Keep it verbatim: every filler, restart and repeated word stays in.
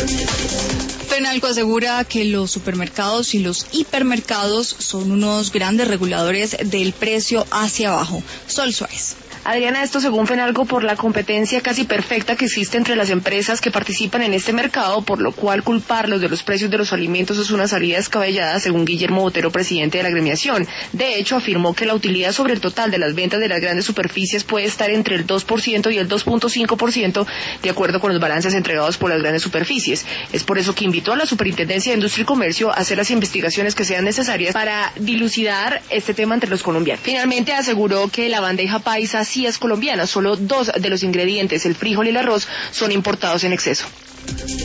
Fenalco asegura que los supermercados y los hipermercados son unos grandes reguladores del precio hacia abajo. Sol Suárez. Adriana, esto según Fenalco por la competencia casi perfecta que existe entre las empresas que participan en este mercado, por lo cual culparlos de los precios de los alimentos es una salida descabellada, según Guillermo Botero, presidente de la agremiación. De hecho, afirmó que la utilidad sobre el total de las ventas de las grandes superficies puede estar entre el dos por ciento y el dos punto cinco por ciento, de acuerdo con los balances entregados por las grandes superficies. Es por eso que invitó a la Superintendencia de Industria y Comercio a hacer las investigaciones que sean necesarias para dilucidar este tema entre los colombianos. Finalmente, aseguró que la bandeja paisa sí es colombiana, solo dos de los ingredientes, el frijol y el arroz, son importados en exceso.